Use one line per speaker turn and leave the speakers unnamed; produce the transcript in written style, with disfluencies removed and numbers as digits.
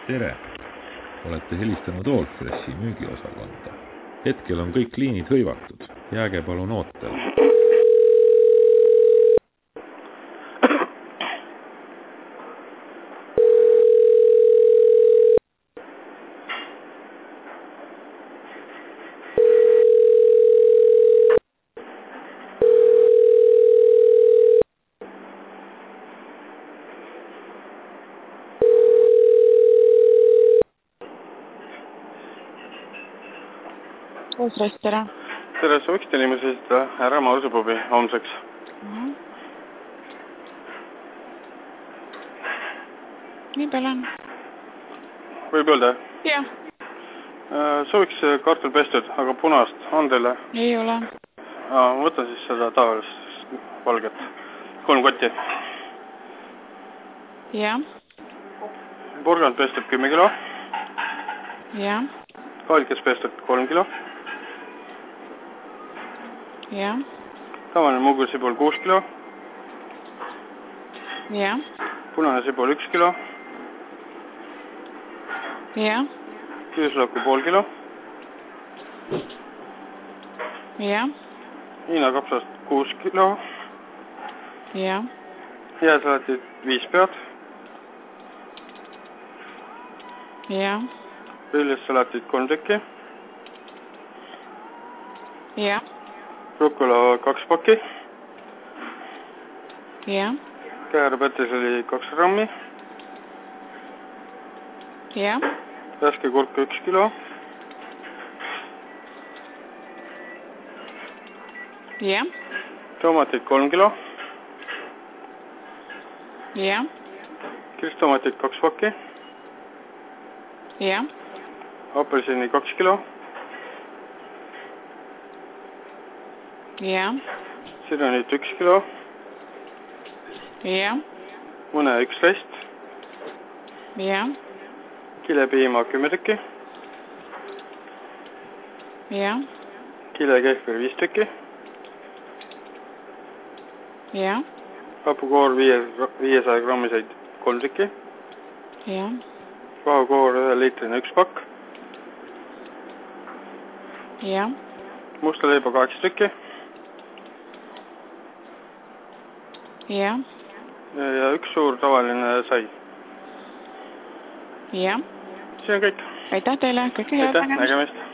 Tere! Olete helistanud Allfreshi müügiosakonda. Hetkel on kõik liinid hõivatud. Jääge palun ootele.
Allfresh, tere.
Tere, sooviks teile inimesi esitada härra Mausepubi homseks.
Nii peale on.
Võib öelda?
Jah.
Sooviks kartulpestud, aga punast. On teile?
Ei ole.
Ma võtan siis seda tavalist valget. 3 kotti.
Jah.
Porgand pestud 10 kilo.
Jah.
Kaalkes pestud 3 kilo.
Jah.
Tavaline mugulsibul 6 kilo.
Jah.
Punane sibul 1 kilo.
Jah.
Küüslauku pool kilo.
Jah.
Hiina kapsast 6 kilo.
Jah.
Jääsalatid 5 pead.
Jah.
Viljasalatid 3 tükki.
Jah.
Rucola 2 pakki.
Jah.
Käärpetiseli 2 grammi.
Jah.
Värske kurk 1 kilo.
Jah.
Tomatid 3 kilo.
Jah.
Kirstomatid 2 pakki.
Jah.
Apelsini 2 kilo.
Jah.
Sirenit 1 kilo.
Jah.
Mune 11.
Jah.
Kilepiima 10 tükki.
Jah.
Kilekehver 5 tükki.
Jah.
Hapukoor 500 grammiseid 3 tükki.
Jah.
Vahukoor 1 liitrine 1 pakk.
Jah.
Musta leiba 8 tükki.
Jah.
Ja 1 suur tavaline sai.
Jah.
See on kõik.
Aitäh teile, kõike head
Aitäh, nägemist.